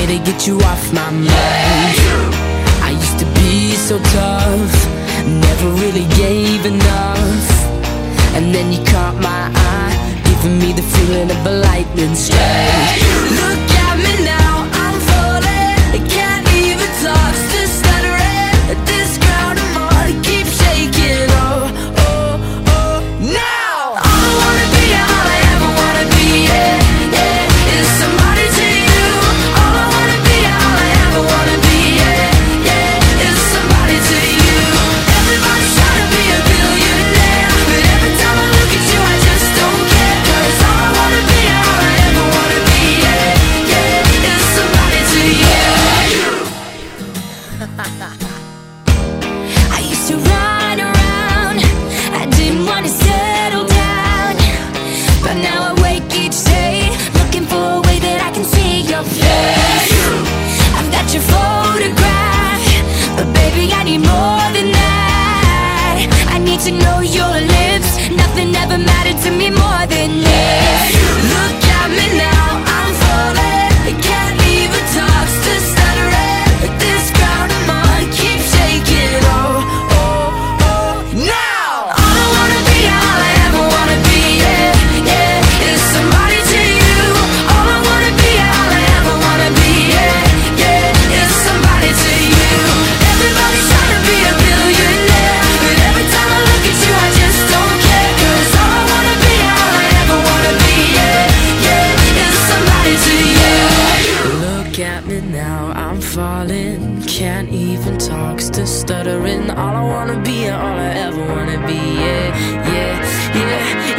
to get you off my mind. I used to be so tough, never really gave enough, and then you caught my eye, giving me the feeling of a lightning strike. Look at me now, I'm falling, can't even talk, still stuttering. This ground I'm on keeps shaking. Oh, oh, oh, now all I wanna be, all I ever wanna be, yeah, yeah, is somebody to you. All I wanna be, all I ever wanna be, yeah, yeah, is somebody to you. Everybody's trying to be a billionaire, but every time I look at you I just don't care. 'Cause all I wanna be, all I ever wanna be, yeah, yeah, is somebody to you. I used to run around, I didn't want to settle down, but now I wake each day looking for a way that I can see your face. I've got your photograph, but baby I need more than that. I need to know your lips, nothing ever mattered to me more than this. Look at me now, I'm falling, can't even talk, still stuttering. This ground I'm on keeps shaking. Oh, oh, oh, now all I wanna be, all I ever wanna be, yeah, yeah, is somebody to you. All I wanna be, all I ever wanna be, yeah, yeah, is somebody to you. Everybody's trying to be a billionaire, but every time I look at you I just don't care. 'Cause all I wanna be, all I ever wanna be, yeah, yeah, is somebody to you. Look at me now, I'm falling, can't even talk, still stuttering. All I wanna be, all I ever wanna be, yeah, yeah, yeah.